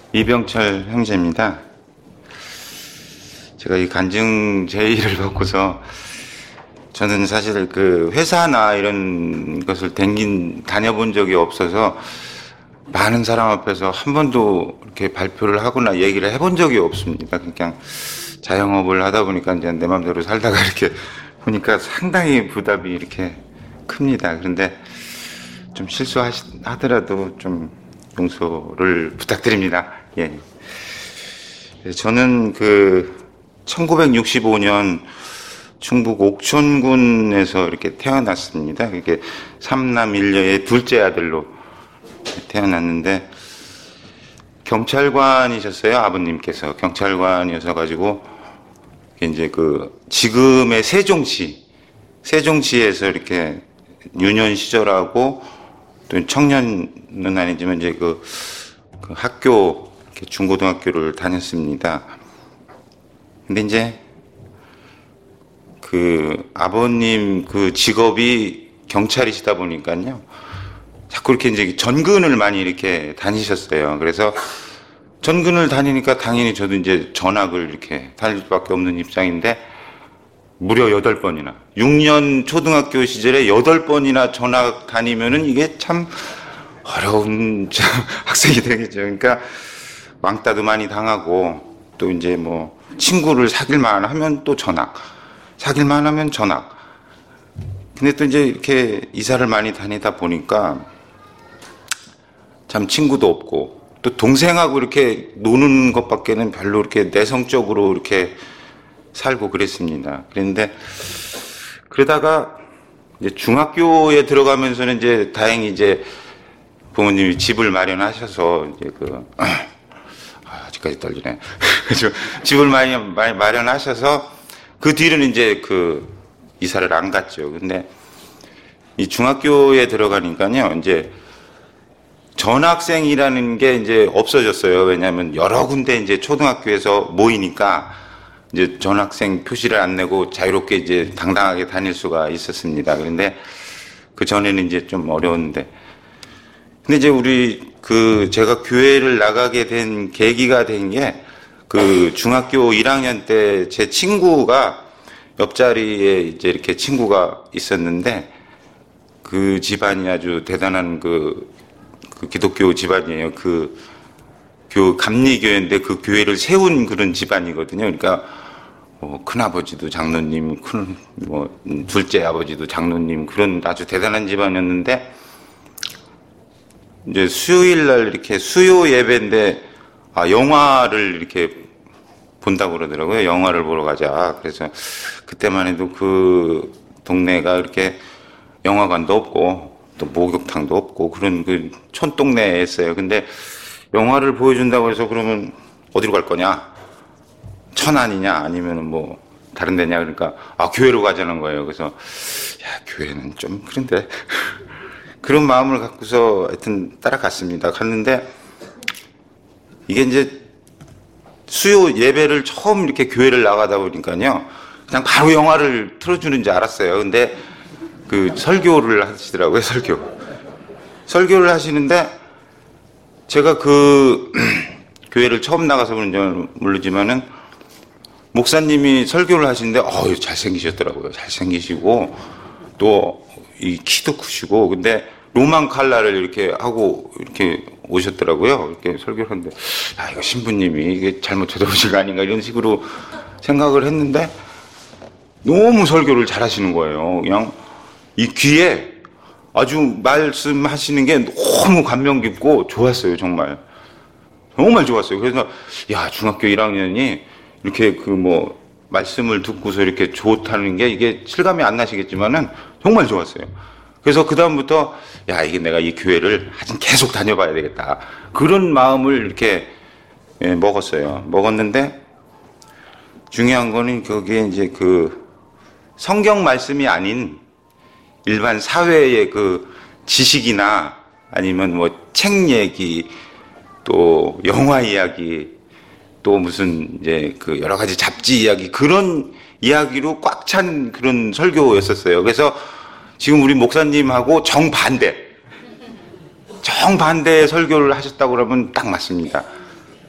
이병철 형제입니다. 제가 이 간증 제의를 받고서 저는 사실 그 회사나 이런 것을 다녀본 적이 없어서 많은 사람 앞에서 한 번도 이렇게 발표를 하거나 얘기를 해본 적이 없습니다. 그냥 자영업을 하다 보니까 이제 내 마음대로 살다가 이렇게 보니까 상당히 부담이 이렇게 큽니다. 그런데 좀 실수하더라도 좀 용서를 부탁드립니다. 예. 저는 1965년 충북 옥천군에서 이렇게 태어났습니다. 이게 삼남 일녀의 둘째 아들로 태어났는데 경찰관이셨어요. 아버님께서 경찰관이어서 가지고 이제 지금의 세종시에서 이렇게 유년 시절하고 또 청년은 아니지만 이제 그 학교 중고등학교를 다녔습니다. 근데 이제 아버님 직업이 경찰이시다 보니까요. 자꾸 이렇게 이제 전근을 많이 이렇게 다니셨어요. 그래서 전근을 다니니까 당연히 저도 이제 전학을 이렇게 다닐 수밖에 없는 입장인데 무려 8번이나 6년 초등학교 시절에 8번이나 전학 다니면은 이게 참 어려운 학생이 되겠죠. 그러니까 왕따도 많이 당하고 또 이제 뭐 친구를 사귈만 하면 또 전학, 사귈만 하면 전학. 근데 또 이제 이렇게 이사를 많이 다니다 보니까 참 친구도 없고 또 동생하고 이렇게 노는 것밖에는 별로 이렇게 내성적으로 이렇게 살고 그랬습니다. 그런데 그러다가 이제 중학교에 들어가면서는 이제 다행히 이제 부모님이 집을 마련하셔서 이제 아직까지 떨리네. 집을 많이 마련하셔서 그 뒤로는 이제 이사를 안 갔죠. 근데 이 중학교에 들어가니까요, 이제 전학생이라는 게 이제 없어졌어요. 왜냐하면 여러 군데 이제 초등학교에서 모이니까 이제 전학생 표시를 안 내고 자유롭게 이제 당당하게 다닐 수가 있었습니다. 그런데 그 전에는 이제 좀 어려웠는데. 근데 이제 제가 교회를 나가게 된 계기가 된 게 중학교 1학년 때 제 친구가 옆자리에 이제 이렇게 친구가 있었는데 그 집안이 아주 대단한 기독교 집안이에요. 감리교회인데 그 교회를 세운 그런 집안이거든요. 그러니까 큰아버지도 장로님, 둘째 아버지도 장로님, 그런 아주 대단한 집안이었는데 이제 수요일 날 이렇게 수요 예배인데 영화를 이렇게 본다고 그러더라고요. 영화를 보러 가자. 그래서 그때만 해도 그 동네가 이렇게 영화관도 없고 또 목욕탕도 없고 그런 촌동네였어요. 근데 영화를 보여준다고 해서 그러면 어디로 갈 거냐? 천안이냐? 아니면은 뭐 다른 데냐? 그러니까 교회로 가자는 거예요. 그래서 교회는 좀 그런데 그런 마음을 갖고서 하여튼 따라갔습니다. 갔는데 이게 이제 수요 예배를 처음 이렇게 교회를 나가다 보니까요. 그냥 바로 영화를 틀어주는 줄 알았어요. 근데 설교를 하시더라고요. 설교를 하시는데 제가 교회를 처음 나가서 그런지 모르지만은 목사님이 설교를 하시는데 잘생기셨더라고요. 잘생기시고 또 이 키도 크시고 근데 로만 칼라를 이렇게 하고 이렇게 오셨더라고요. 이렇게 설교를 하는데 이거 신부님이 이게 잘못 쳐다보신 거 아닌가 이런 식으로 생각을 했는데 너무 설교를 잘하시는 거예요. 그냥 이 귀에 아주 말씀하시는 게 너무 감명 깊고 좋았어요. 정말 좋았어요. 그래서 중학교 1학년이 이렇게 말씀을 듣고서 이렇게 좋다는 게 이게 실감이 안 나시겠지만은 정말 좋았어요. 그래서 그다음부터 이게 내가 이 교회를 하여튼 계속 다녀봐야 되겠다. 그런 마음을 이렇게 먹었어요. 먹었는데 중요한 거는 거기에 이제 성경 말씀이 아닌 일반 사회의 지식이나 아니면 책 얘기 또 영화 이야기 또 무슨 이제 여러 가지 잡지 이야기 그런 이야기로 꽉 찬 그런 설교였었어요. 그래서 지금 우리 목사님하고 정반대의 설교를 하셨다고 그러면 딱 맞습니다.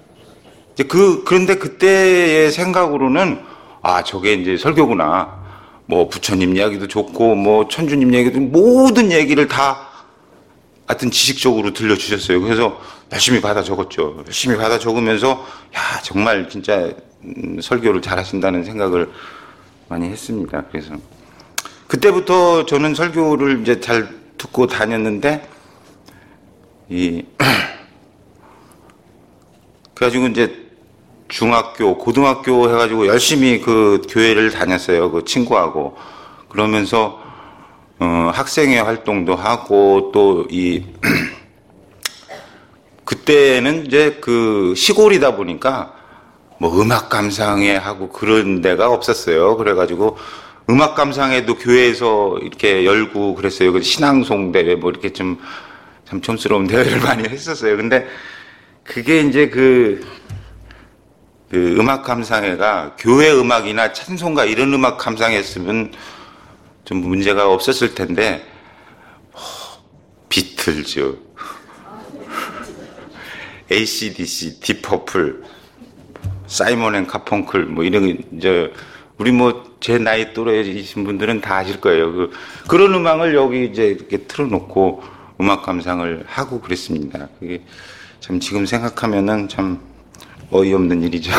이제 그런데 그때의 생각으로는, 아, 저게 이제 설교구나. 뭐, 부처님 이야기도 좋고, 뭐, 천주님 얘기도 모든 얘기를 다 하여튼 지식적으로 들려주셨어요. 그래서 열심히 받아 적었죠. 열심히 받아 적으면서, 야, 정말 진짜 설교를 잘 하신다는 생각을 많이 했습니다. 그래서 그때부터 저는 설교를 이제 잘 듣고 다녔는데, 그래가지고 이제 중학교, 고등학교 해가지고 열심히 그 교회를 다녔어요. 그 친구하고. 그러면서, 학생회 활동도 하고, 또 그때는 이제 그 시골이다 보니까 뭐 음악 감상회 하고 그런 데가 없었어요. 그래가지고 음악 감상회도 교회에서 이렇게 열고 그랬어요. 그 신앙송 대회 뭐 이렇게 좀 촌스러운 대회를 많이 했었어요. 근데 그게 이제 그 음악 감상회가 교회 음악이나 찬송가 이런 음악 감상했으면 좀 문제가 없었을 텐데, 비틀즈, AC/DC, 디퍼플, 사이먼 앤 가펑클 뭐 이런 이제 우리 뭐 제 나이 또래이신 분들은 다 아실 거예요. 그런 음악을 여기 이제 이렇게 틀어놓고 음악 감상을 하고 그랬습니다. 그게 참 지금 생각하면은 참 어이없는 일이죠.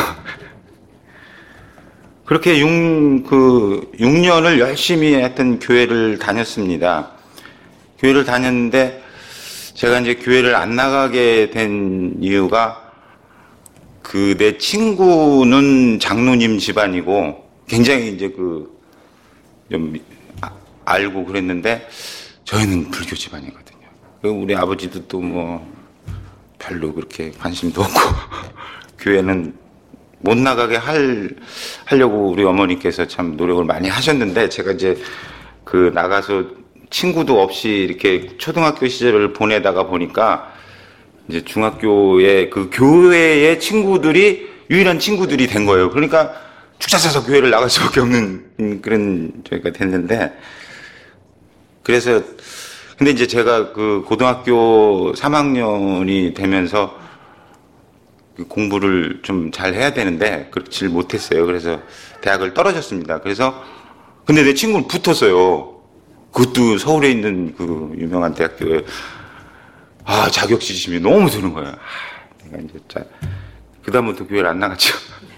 그렇게 6년을 열심히 했던 교회를 다녔습니다. 교회를 다녔는데 제가 이제 교회를 안 나가게 된 이유가 내 친구는 장로님 집안이고 굉장히 이제 좀 알고 그랬는데 저희는 불교 집안이거든요. 우리 아버지도 또 뭐 별로 그렇게 관심도 없고 교회는 못 나가게 하려고 우리 어머니께서 참 노력을 많이 하셨는데 제가 이제 나가서 친구도 없이 이렇게 초등학교 시절을 보내다가 보니까 이제 중학교에 그 교회의 친구들이 유일한 친구들이 된 거예요. 그러니까 축사 쳐서 교회를 나갈 수밖에 없는 그런 저희가 됐는데 그래서 근데 이제 제가 고등학교 3학년이 되면서 공부를 좀 잘 해야 되는데 그렇지 못했어요. 그래서 대학을 떨어졌습니다. 그래서 근데 내 친구는 붙었어요. 그것도 서울에 있는 그 유명한 대학교에. 아, 자격지심이 너무 드는 거야. 내가 이제 그다음부터 교회를 안 나갔죠.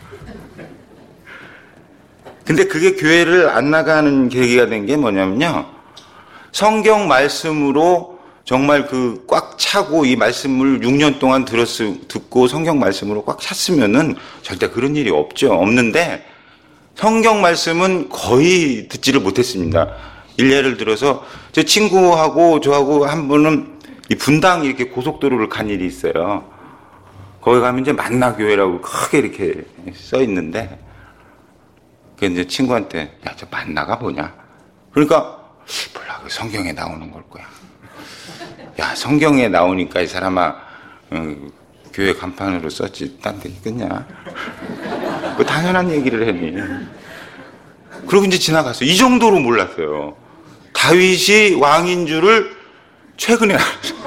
근데 그게 교회를 안 나가는 계기가 된 게 뭐냐면요. 성경 말씀으로 정말 꽉 차고 이 말씀을 6년 동안 듣고 성경 말씀으로 꽉 찼으면은 절대 그런 일이 없는데 성경 말씀은 거의 듣지를 못했습니다. 일례를 들어서 제 친구하고 저하고 한 분은 이 분당 이렇게 고속도로를 간 일이 있어요. 거기 가면 이제 만나교회라고 크게 이렇게 써 있는데 그 이제 친구한테 야, 저 만나가 뭐냐? 그러니까 몰라, 성경에 나오는 걸 거야. 야, 성경에 나오니까 이 사람아 교회 간판으로 썼지 딴 데 있겠냐? 그 당연한 얘기를 했니? 그러고 이제 지나갔어요. 이 정도로 몰랐어요. 다윗이 왕인 줄을 최근에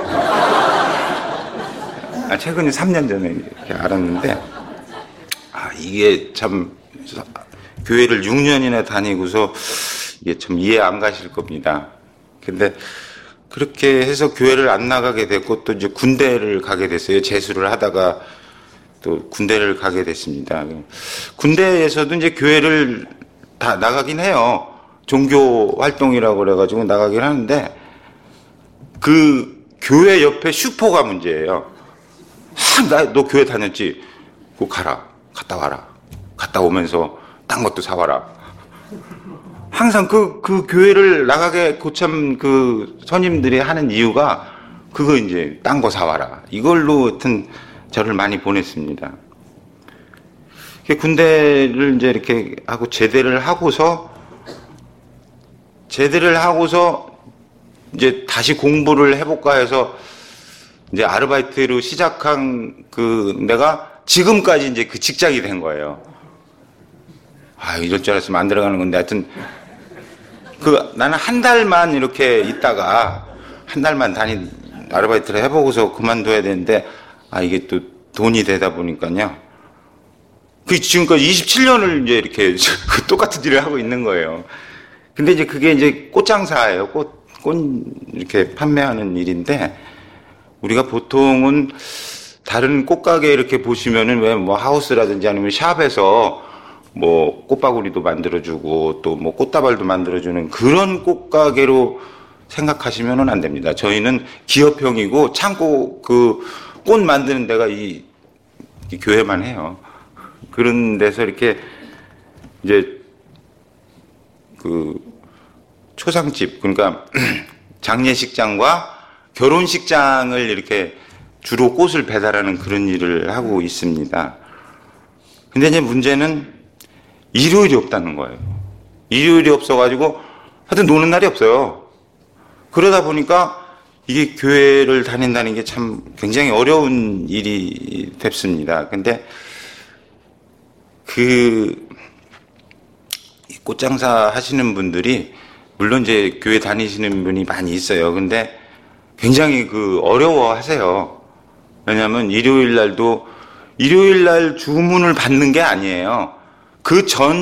최근에 3년 전에 이렇게 알았는데 이게 참 교회를 6년이나 다니고서 이게 참 이해 안 가실 겁니다. 근데 그렇게 해서 교회를 안 나가게 됐고 또 이제 군대를 가게 됐어요. 재수를 하다가 또 군대를 가게 됐습니다. 군대에서도 이제 교회를 다 나가긴 해요. 종교 활동이라고 그래가지고 나가긴 하는데 그 교회 옆에 슈퍼가 문제예요. 너 교회 다녔지? 꼭 가라. 갔다 와라. 갔다 오면서 딴 것도 사와라. 항상 그 교회를 나가게 고참 선임들이 하는 이유가 그거 이제 딴 거 사와라. 이걸로 하여튼 저를 많이 보냈습니다. 군대를 이제 이렇게 하고 제대를 하고서 이제 다시 공부를 해볼까 해서 이제 아르바이트로 시작한 내가 지금까지 이제 그 직장이 된 거예요. 이럴 줄 알았으면 안 들어가는 건데 하여튼 나는 한 달만 이렇게 있다가 한 달만 아르바이트를 해보고서 그만둬야 되는데 이게 또 돈이 되다 보니까요. 그 지금까지 27년을 이제 이렇게 똑같은 일을 하고 있는 거예요. 근데 이제 그게 이제 꽃장사예요. 꽃 이렇게 판매하는 일인데, 우리가 보통은 다른 꽃가게 이렇게 보시면은 왜 뭐 하우스라든지 아니면 샵에서 뭐 꽃바구리도 만들어주고 또 뭐 꽃다발도 만들어주는 그런 꽃가게로 생각하시면은 안 됩니다. 저희는 기업형이고 창고 그 꽃 만드는 데가 이 교회만 해요. 그런 데서 이렇게 이제 그 초상집, 그러니까 장례식장과 결혼식장을 이렇게 주로 꽃을 배달하는 그런 일을 하고 있습니다. 근데 이제 문제는 일요일이 없다는 거예요. 일요일이 없어가지고 하여튼 노는 날이 없어요. 그러다 보니까 이게 교회를 다닌다는 게 참 굉장히 어려운 일이 됐습니다. 근데 꽃장사 하시는 분들이 물론 이제 교회 다니시는 분이 많이 있어요. 근데 굉장히 어려워 하세요. 왜냐하면 일요일 날 주문을 받는 게 아니에요. 그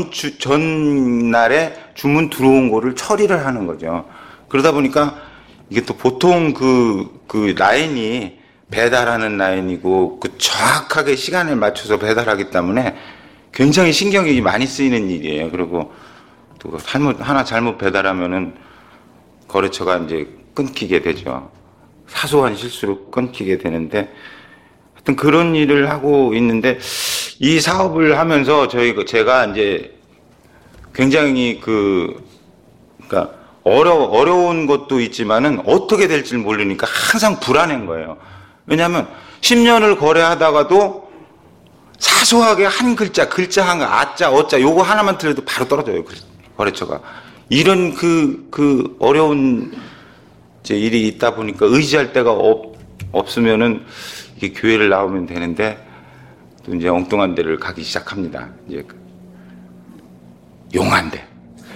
전날에 주문 들어온 거를 처리를 하는 거죠. 그러다 보니까 이게 또 보통 그 라인이 배달하는 라인이고 정확하게 시간을 맞춰서 배달하기 때문에 굉장히 신경이 많이 쓰이는 일이에요. 그리고 또 하나 잘못 배달하면은 거래처가 이제 끊기게 되죠. 사소한 실수로 끊기게 되는데, 하여튼 그런 일을 하고 있는데, 이 사업을 하면서 제가 이제 굉장히 그러니까 어려운 것도 있지만은 어떻게 될지 모르니까 항상 불안한 거예요. 왜냐하면 10년을 거래하다가도 사소하게 한 글자 한 거, 아자, 어자, 요거 하나만 틀려도 바로 떨어져요. 거래처가. 이런 어려운 이제 일이 있다 보니까 의지할 데가 없으면은 이게 교회를 나오면 되는데, 또 이제 엉뚱한 데를 가기 시작합니다. 이제 용한데.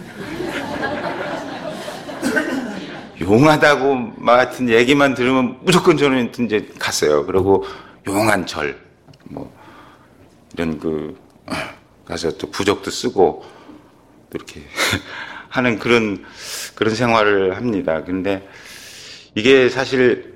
용하다고 같은 얘기만 들으면 무조건 저는 이제 갔어요. 그리고 용한 절, 뭐, 이런 가서 또 부적도 쓰고, 또 이렇게 하는 그런 생활을 합니다. 근데 이게 사실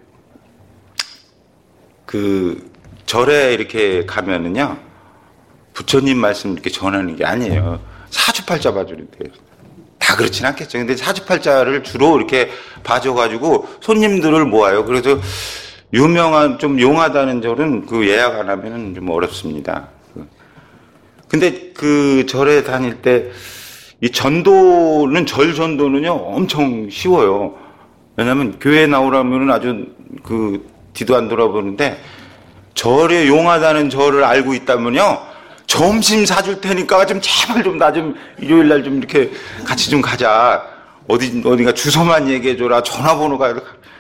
절에 이렇게 가면은요, 부처님 말씀 이렇게 전하는 게 아니에요. 사주팔자 봐주는데. 다 그렇진 않겠죠. 근데 사주팔자를 주로 이렇게 봐줘가지고 손님들을 모아요. 그래서 좀 용하다는 절은 예약 안 하면은 좀 어렵습니다. 근데 절에 다닐 때 이 절 전도는요, 엄청 쉬워요. 왜냐면 교회에 나오라면은 아주 뒤도 안 돌아보는데, 절에 용하다는 절을 알고 있다면요, 점심 사줄 테니까 제발 나 일요일 날 이렇게 같이 가자. 어디가 주소만 얘기해줘라. 전화번호가.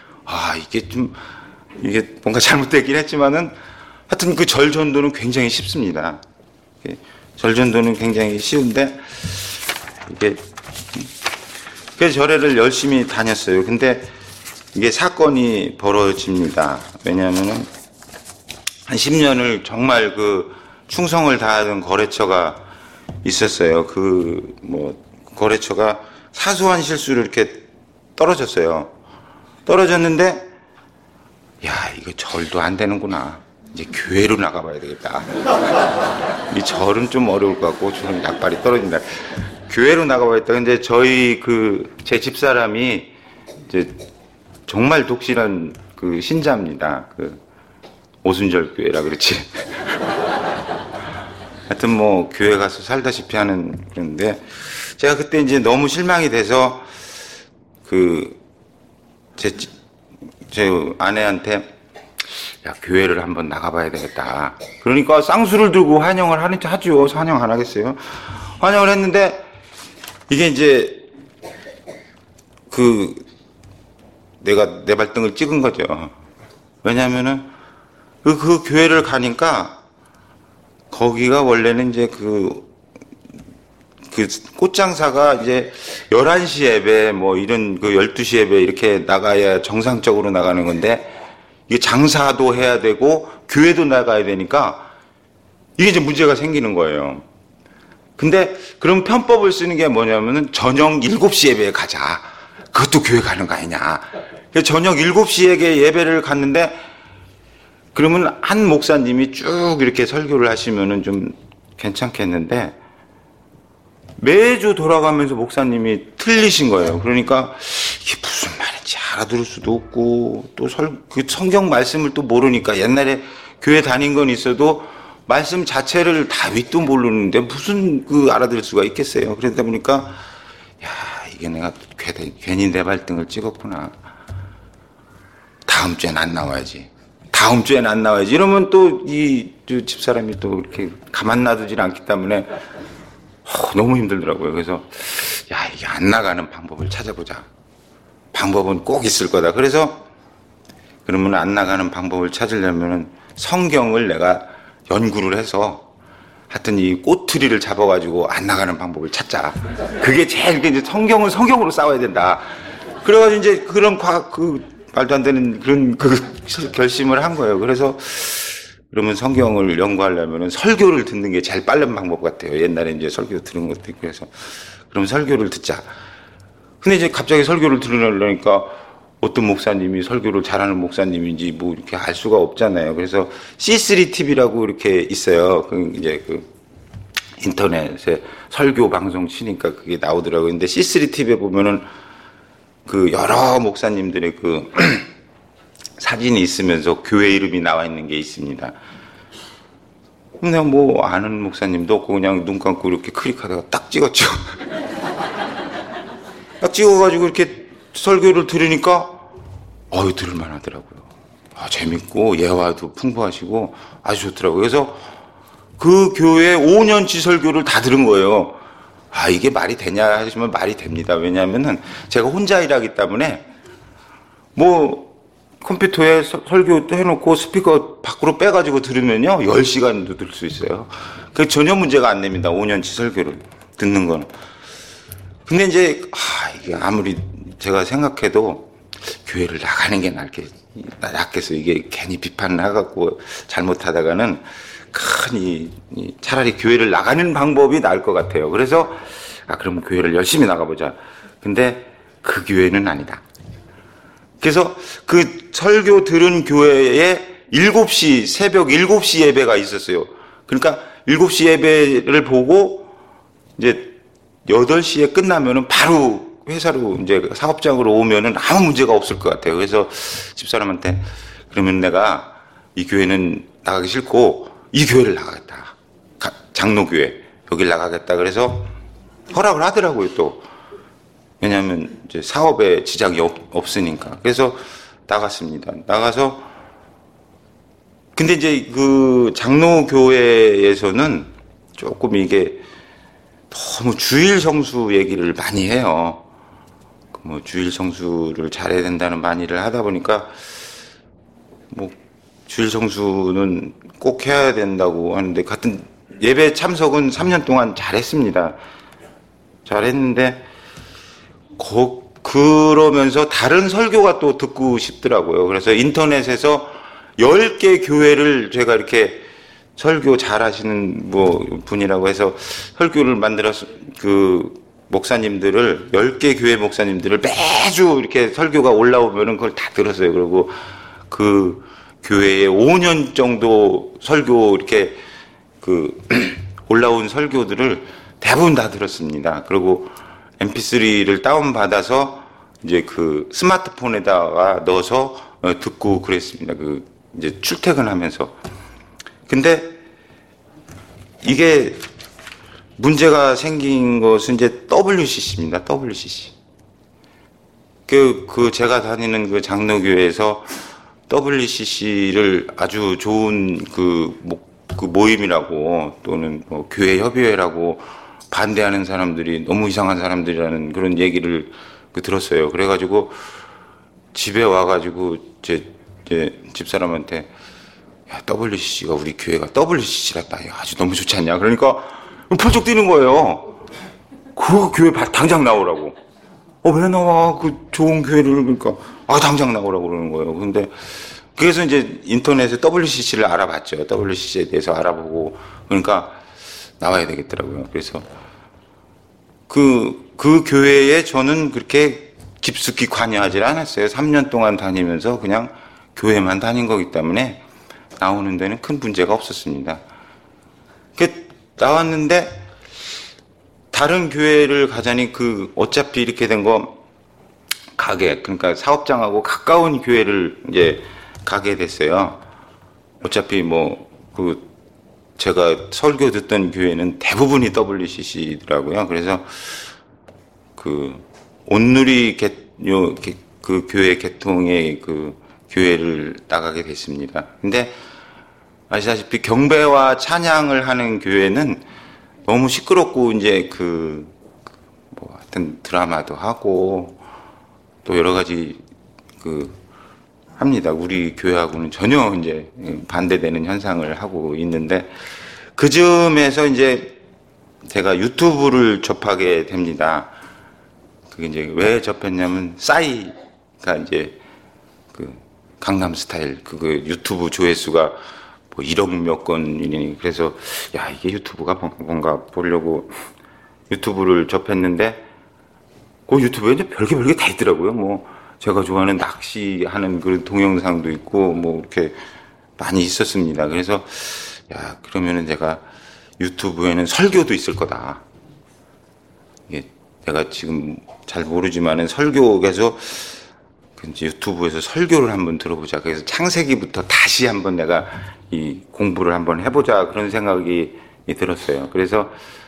이게 뭔가 잘못되긴 했지만은 하여튼 절 전도는 굉장히 쉽습니다. 절 전도는 굉장히 쉬운데, 그래서 절에를 열심히 다녔어요. 근데 이게 사건이 벌어집니다. 왜냐하면은 한 10년을 정말 충성을 다하던 거래처가 있었어요. 거래처가 사소한 실수로 이렇게 떨어졌어요. 떨어졌는데, 이거 절도 안 되는구나. 이제 교회로 나가봐야 되겠다. 이 절은 좀 어려울 것 같고, 저는 약발이 떨어진다. 교회로 나가봐야겠다. 근데 제 집사람이 이제 정말 독실한 신자입니다. 오순절 교회라 그렇지. 하여튼 뭐 교회 가서 살다시피 하는 그런데, 제가 그때 이제 너무 실망이 돼서 제 아내한테 교회를 한번 나가봐야 되겠다. 그러니까 쌍수를 들고 환영을 하죠. 환영 안 하겠어요? 환영을 했는데, 이게 이제 내가 내 발등을 찍은 거죠. 왜냐하면은 그 교회를 가니까 거기가 원래는 이제 꽃장사가 이제 11시 예배 뭐 이런 12시 예배 이렇게 나가야 정상적으로 나가는 건데, 이게 장사도 해야 되고 교회도 나가야 되니까 이게 이제 문제가 생기는 거예요. 근데 그럼 편법을 쓰는 게 뭐냐면은 저녁 7시 예배에 가자. 그것도 교회 가는 거 아니냐. 저녁 7시에 예배를 갔는데 그러면 한 목사님이 쭉 이렇게 설교를 하시면은 좀 괜찮겠는데 매주 돌아가면서 목사님이 틀리신 거예요. 그러니까 이게 무슨 말인지 알아들을 수도 없고 또 그 성경 말씀을 또 모르니까 옛날에 교회 다닌 건 있어도 말씀 자체를 다윗도 모르는데 무슨 알아들을 수가 있겠어요. 그러다 보니까 야, 이게 내가 괜히 내 발등을 찍었구나. 다음 주엔 안 나와야지. 다음 주엔 안 나와야지. 이러면 또 이 집사람이 또 이렇게 가만 놔두질 않기 때문에 너무 힘들더라고요. 그래서 야, 이게 안 나가는 방법을 찾아보자. 방법은 꼭 있을 거다. 그래서 그러면 안 나가는 방법을 찾으려면은 성경을 내가 연구를 해서 하여튼 이 꼬투리를 잡아가지고 안 나가는 방법을 찾자. 그게 제일 이제 성경은 성경으로 싸워야 된다. 그래가지고 이제 그런 말도 안 되는 그런 결심을 한 거예요. 그래서 그러면 성경을 연구하려면은 설교를 듣는 게 제일 빠른 방법 같아요. 옛날에 이제 설교 들은 것도 있고 해서 그럼 설교를 듣자. 근데 이제 갑자기 설교를 들으려니까 어떤 목사님이 설교를 잘하는 목사님인지 뭐 이렇게 알 수가 없잖아요. 그래서 C3TV라고 이렇게 있어요. 이제 인터넷에 설교 방송 치니까 그게 나오더라고요. 근데 C3TV에 보면은 여러 목사님들의 사진이 있으면서 교회 이름이 나와 있는 게 있습니다. 그냥 뭐 아는 목사님도 없고 그냥 눈 감고 이렇게 클릭하다가 딱 찍었죠. 딱 찍어가지고 이렇게 설교를 들으니까 들을만 하더라고요. 재밌고 예화도 풍부하시고 아주 좋더라고요. 그래서 그 교회 5년치 설교를 다 들은 거예요. 이게 말이 되냐 하시면 말이 됩니다. 왜냐하면은 제가 혼자 일하기 때문에 뭐 컴퓨터에 설교 해놓고 스피커 밖으로 빼가지고 들으면요 10시간도 들을 수 있어요. 그 전혀 문제가 안 됩니다. 5년치 설교를 듣는 거는. 근데 이제 이게 아무리 제가 생각해도 교회를 나가는 게 낫겠어요. 이게 괜히 비판을 해갖고 잘못하다가는 차라리 교회를 나가는 방법이 나을 것 같아요. 그래서 그럼 교회를 열심히 나가보자. 근데 그 교회는 아니다. 그래서 그 설교 들은 교회에 새벽 7시 예배가 있었어요. 그러니까 7시 예배를 보고 이제 8시에 끝나면은 바로 회사로 이제 사업장으로 오면은 아무 문제가 없을 것 같아요. 그래서 집사람한테 그러면 내가 이 교회는 나가기 싫고 이 교회를 나가겠다. 장로교회 여길 나가겠다. 그래서 허락을 하더라고요. 또 왜냐하면 이제 사업에 지장이 없으니까. 그래서 나갔습니다. 나가서 근데 이제 장로교회에서는 조금 이게 너무 주일 성수 얘기를 많이 해요. 뭐 주일 성수를 잘해야 된다는 많이를 하다 보니까 뭐 주일 성수는 꼭 해야 된다고 하는데 같은 예배 참석은 3년 동안 잘했습니다. 잘했는데 그러면서 다른 설교가 또 듣고 싶더라고요. 그래서 인터넷에서 10개 교회를 제가 이렇게 설교 잘하시는 분이라고 해서 설교를 만들어서 목사님들을 10개 교회 목사님들을 매주 이렇게 설교가 올라오면은 그걸 다 들었어요. 그리고 그 교회에 5년 정도 설교 이렇게 올라온 설교들을 대부분 다 들었습니다. 그리고 MP3를 다운받아서 이제 스마트폰에다가 넣어서 듣고 그랬습니다. 이제 출퇴근하면서. 근데 이게 문제가 생긴 것은 이제 WCC입니다. WCC. 제가 다니는 장로교회에서 WCC를 아주 좋은 모임이라고 또는 교회 협의회라고 반대하는 사람들이 너무 이상한 사람들이라는 그런 얘기를 들었어요. 그래가지고 집에 와가지고 제 집사람한테 야, WCC가 우리 교회가 WCC란다. 아주 너무 좋지 않냐? 그러니까 펄쩍 뛰는 거예요. 그 교회 당장 나오라고. 왜 나와? 그 좋은 교회를 그러니까 당장 나오라고 그러는 거예요. 근데 그래서 이제 인터넷에 WCC를 알아봤죠. WCC에 대해서 알아보고 그러니까 나와야 되겠더라고요. 그래서 그 교회에 저는 그렇게 깊숙이 관여하지 않았어요. 3년 동안 다니면서 그냥 교회만 다닌 거기 때문에 나오는 데는 큰 문제가 없었습니다. 나왔는데 다른 교회를 가자니 어차피 이렇게 된 거 가게, 그러니까 사업장하고 가까운 교회를 이제 가게 됐어요. 어차피 제가 설교 듣던 교회는 대부분이 WCC더라고요. 그래서 온누리 그 교회 개통의 교회를 나가게 됐습니다. 근데 아시다시피 경배와 찬양을 하는 교회는 너무 시끄럽고 이제 하여튼 드라마도 하고 또 여러 가지 합니다. 우리 교회하고는 전혀 이제 반대되는 현상을 하고 있는데 그 즈음에서 이제 제가 유튜브를 접하게 됩니다. 그게 이제 왜 접했냐면 싸이가 이제 강남 스타일 유튜브 조회수가 1억 몇 건이니 그래서 야 이게 유튜브가 뭔가 보려고 유튜브를 접했는데 그 유튜브에 이제 별게 다 있더라고요. 제가 좋아하는 낚시하는 그런 동영상도 있고 이렇게 많이 있었습니다. 그래서 야 그러면은 제가 유튜브에는 설교도 있을 거다. 이게 내가 지금 잘 모르지만은 설교에서 유튜브에서 설교를 한번 들어보자. 그래서 창세기부터 다시 한번 내가 이 공부를 한번 해보자 그런 생각이 들었어요. 그래서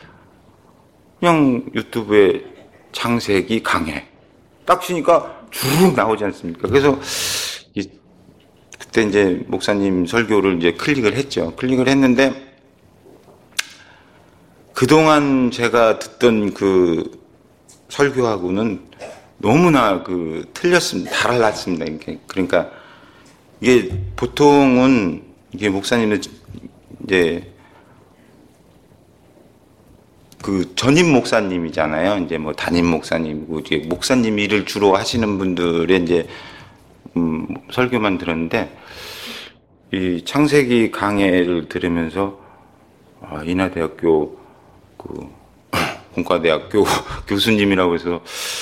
그냥 유튜브에 창세기 강해 딱 치니까 쭉 나오지 않습니까? 그래서 그때 이제 목사님 설교를 이제 클릭을 했죠. 클릭을 했는데 그동안 제가 듣던 설교하고는 너무나 틀렸습니다. 달랐습니다. 그러니까 이게 보통은 이게 목사님은 이제 전임 목사님이잖아요. 이제 담임 목사님이고 이제 목사님 일을 주로 하시는 분들의 이제 설교만 들었는데 이 창세기 강해를 들으면서 인하대학교 공과대학교 교수님이라고 해서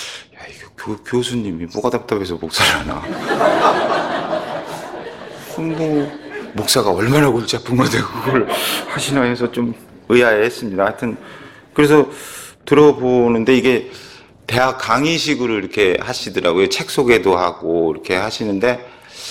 교수님이 뭐가 답답해서 목사를 하나. 목사가 얼마나 골치 아픈 건데 그걸 하시나 해서 좀 의아해했습니다. 하여튼 그래서 들어보는데 이게 대학 강의식으로 이렇게 하시더라고요. 책 소개도 하고 이렇게 하시는데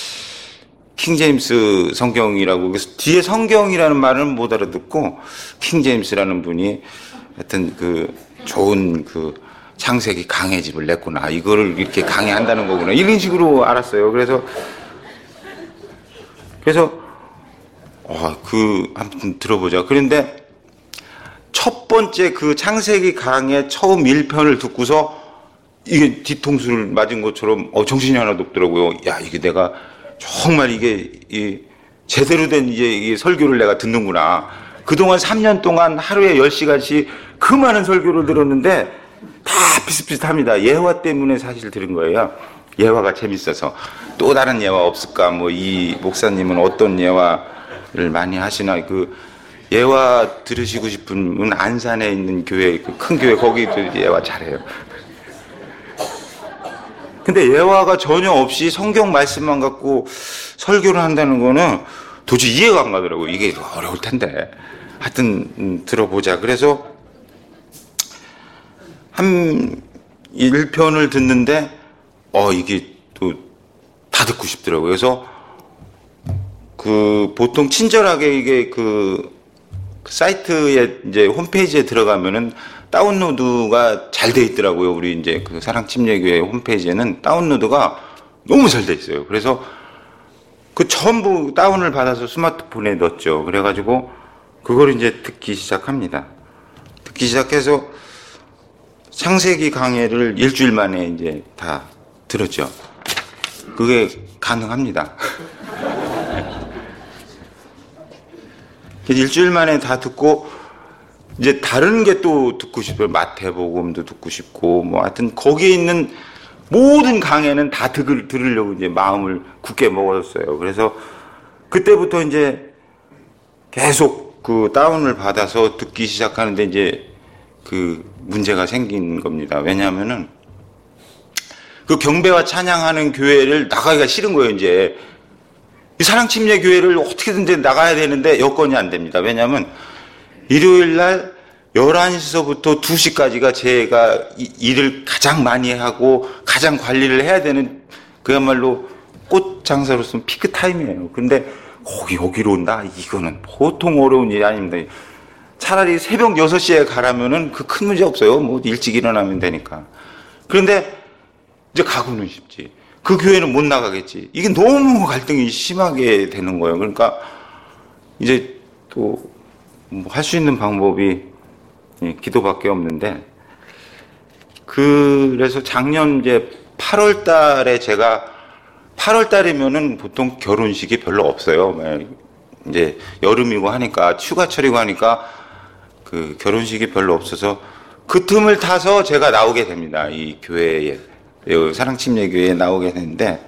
킹제임스 성경이라고 그래서 뒤에 성경이라는 말은 못 알아듣고 킹제임스라는 분이 하여튼 좋은 창세기 강해집을 냈구나. 이거를 이렇게 강해한다는 거구나. 이런 식으로 알았어요. 그래서 아무튼 들어보자. 그런데 첫 번째 창세기 강해 처음 1편을 듣고서 이게 뒤통수를 맞은 것처럼 정신이 하나도 없더라고요. 야, 이게 내가 정말 이게 제대로 된 이제 설교를 내가 듣는구나. 그동안 3년 동안 하루에 10시간씩 그 많은 설교를 들었는데 다 비슷비슷합니다. 예화 때문에 사실 들은 거예요. 예화가 재밌어서. 또 다른 예화 없을까? 이 목사님은 어떤 예화를 많이 하시나? 예화 들으시고 싶은 분 안산에 있는 교회, 큰 교회 거기도 예화 잘해요. 근데 예화가 전혀 없이 성경 말씀만 갖고 설교를 한다는 거는 도저히 이해가 안 가더라고요. 이게 어려울 텐데. 하여튼 들어보자. 그래서 한 1편을 듣는데 이게 또 다 듣고 싶더라고요. 그래서 보통 친절하게 이게 사이트에 이제 홈페이지에 들어가면은 다운로드가 잘 돼 있더라고요. 우리 이제 사랑침례교회 홈페이지에는 다운로드가 너무 잘 돼 있어요. 그래서 전부 다운을 받아서 스마트폰에 넣었죠. 그래가지고 그걸 이제 듣기 시작합니다. 듣기 시작해서 창세기 강해를 일주일 만에 이제 다 들었죠. 그게 가능합니다. 일주일 만에 다 듣고 이제 다른 게 또 듣고 싶어요. 마태복음도 듣고 싶고 하여튼 거기에 있는 모든 강의는 다 들으려고 이제 마음을 굳게 먹었어요. 그래서 그때부터 이제 계속 그 다운을 받아서 듣기 시작하는데 이제 그 문제가 생긴 겁니다. 왜냐하면은 그 경배와 찬양하는 교회를 나가기가 싫은 거예요, 이제. 이 사랑침례 교회를 어떻게든 이제 나가야 되는데 여건이 안 됩니다. 왜냐하면 일요일 날 11시서부터 2시까지가 제가 일을 가장 많이 하고 가장 관리를 해야 되는 그야말로 꽃 장사로서는 피크 타임이에요. 그런데 여기로 온다? 이거는 보통 어려운 일이 아닙니다. 차라리 새벽 6시에 가라면은 그 큰 문제 없어요. 뭐 일찍 일어나면 되니까. 그런데 이제 가고는 싶지. 그 교회는 못 나가겠지. 이게 너무 갈등이 심하게 되는 거예요. 그러니까 이제 또 뭐 할 수 있는 방법이 기도밖에 없는데, 그래서 작년 이제 8월 달에 제가 8월 달이면은 보통 결혼식이 별로 없어요. 이제 여름이고 하니까 휴가철이고 하니까 그 결혼식이 별로 없어서 그 틈을 타서 제가 나오게 됩니다. 이 교회에, 사랑침례교회에 나오게 되는데,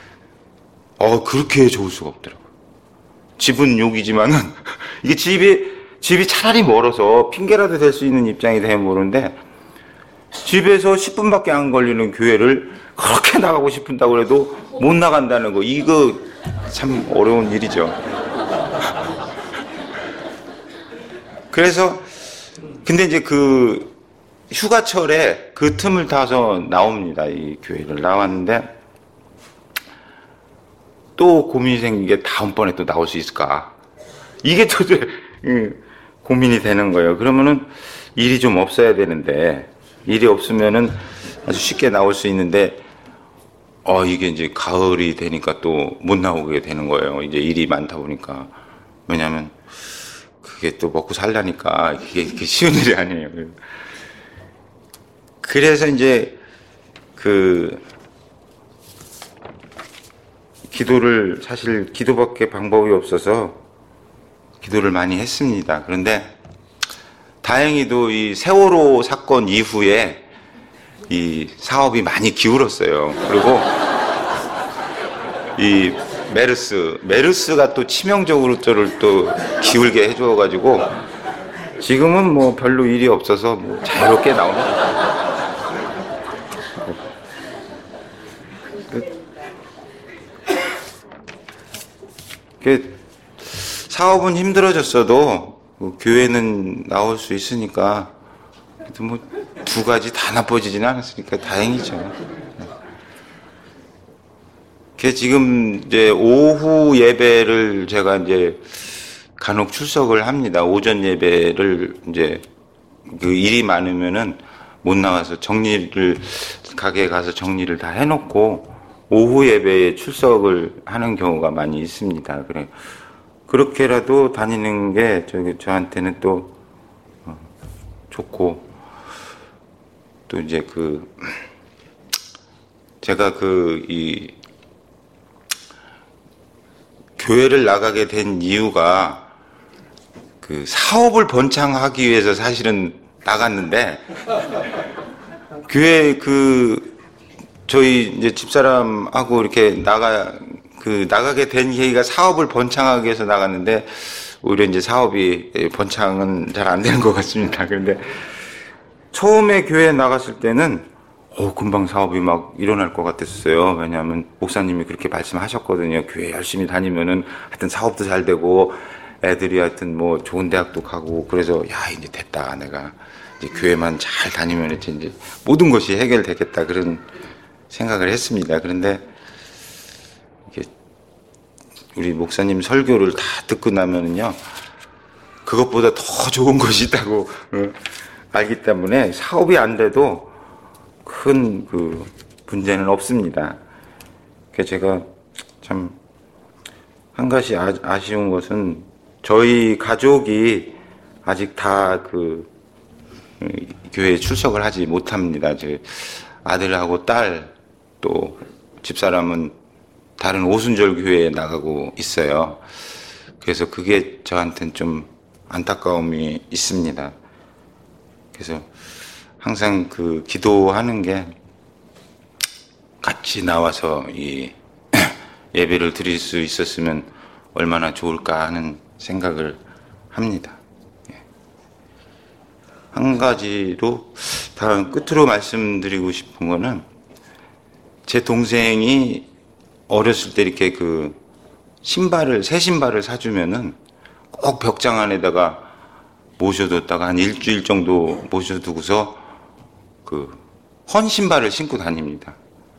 그렇게 좋을 수가 없더라고요. 집은 여기지만은 이게 집이 차라리 멀어서 핑계라도 될 수 있는 입장이 되면 모르는데, 집에서 10분밖에 안 걸리는 교회를 그렇게 나가고 싶다고 해도 못 나간다는 거, 이거 참 어려운 일이죠. 그래서 근데 이제 그 휴가철에 그 틈을 타서 나옵니다. 이 교회를 나왔는데 또 고민이 생긴 게, 다음번에 또 나올 수 있을까? 이게 또 고민이 되는 거예요. 그러면은 일이 좀 없어야 되는데, 일이 없으면은 아주 쉽게 나올 수 있는데, 이게 이제 가을이 되니까 또 못 나오게 되는 거예요. 이제 일이 많다 보니까. 왜냐하면 그게 또 먹고 살려니까 그게 쉬운 일이 아니에요. 그래서 이제 기도를, 사실 기도밖에 방법이 없어서 기도를 많이 했습니다. 그런데 다행히도 이 세월호 사건 이후에 이 사업이 많이 기울었어요. 그리고 이 메르스가 또 치명적으로 저를 또 기울게 해줘가지고 지금은 뭐 별로 일이 없어서 뭐 자유롭게 나옵니다. 사업은 힘들어졌어도 교회는 나올 수 있으니까 뭐 두 가지 다 나빠지지는 않았으니까 다행이죠. 지금 이제 오후 예배를 제가 이제 간혹 출석을 합니다. 오전 예배를 이제 그 일이 많으면은 못 나와서 가게에 가서 정리를 다 해놓고 오후 예배에 출석을 하는 경우가 많이 있습니다. 그렇게라도 다니는 게 저한테는 또 좋고, 또 이제 제가 이 교회를 나가게 된 이유가 사업을 번창하기 위해서 사실은 나갔는데, 교회 저희 이제 집사람하고 이렇게 나가게 된 계기가 사업을 번창하기 위해서 나갔는데, 오히려 이제 사업이 번창은 잘 안 되는 것 같습니다. 그런데 처음에 교회에 나갔을 때는 금방 사업이 막 일어날 것 같았어요. 왜냐하면 목사님이 그렇게 말씀하셨거든요. 교회 열심히 다니면은 하여튼 사업도 잘 되고 애들이 하여튼 뭐 좋은 대학도 가고, 그래서 이제 됐다. 내가 이제 교회만 잘 다니면 이제 모든 것이 해결되겠다. 그런 생각을 했습니다. 그런데 우리 목사님 설교를 다 듣고 나면은요, 그것보다 더 좋은 것이 있다고 알기 때문에 사업이 안 돼도 큰 문제는 없습니다. 그래서 제가 참 한 가지 아쉬운 것은 저희 가족이 아직 다 교회에 출석을 하지 못합니다. 아들하고 딸, 또 집사람은 다른 오순절 교회에 나가고 있어요. 그래서 그게 저한테는 좀 안타까움이 있습니다. 그래서 항상 기도하는 게, 같이 나와서 이 예배를 드릴 수 있었으면 얼마나 좋을까 하는 생각을 합니다. 한 가지로 다음 끝으로 말씀드리고 싶은 거는, 제 동생이 어렸을 때 이렇게 그 새 신발을 사주면은 꼭 벽장 안에다가 모셔뒀다가 한 일주일 정도 모셔두고서 그 헌 신발을 신고 다닙니다.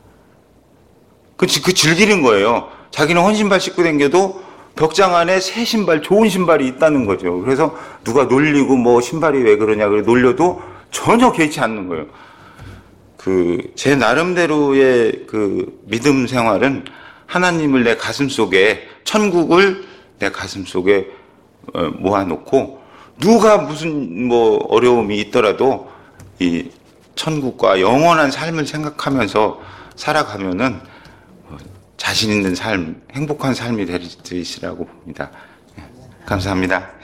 그 즐기는 거예요. 자기는 헌 신발 신고 다녀도 벽장 안에 새 신발, 좋은 신발이 있다는 거죠. 그래서 누가 놀리고 뭐 신발이 왜 그러냐 그래 놀려도 전혀 개의치 않는 거예요. 제 나름대로의 그 믿음 생활은 하나님을 내 가슴 속에, 천국을 내 가슴 속에 모아놓고, 누가 무슨 뭐 어려움이 있더라도 이 천국과 영원한 삶을 생각하면서 살아가면은 자신 있는 삶, 행복한 삶이 될 수 있으라고 봅니다. 감사합니다.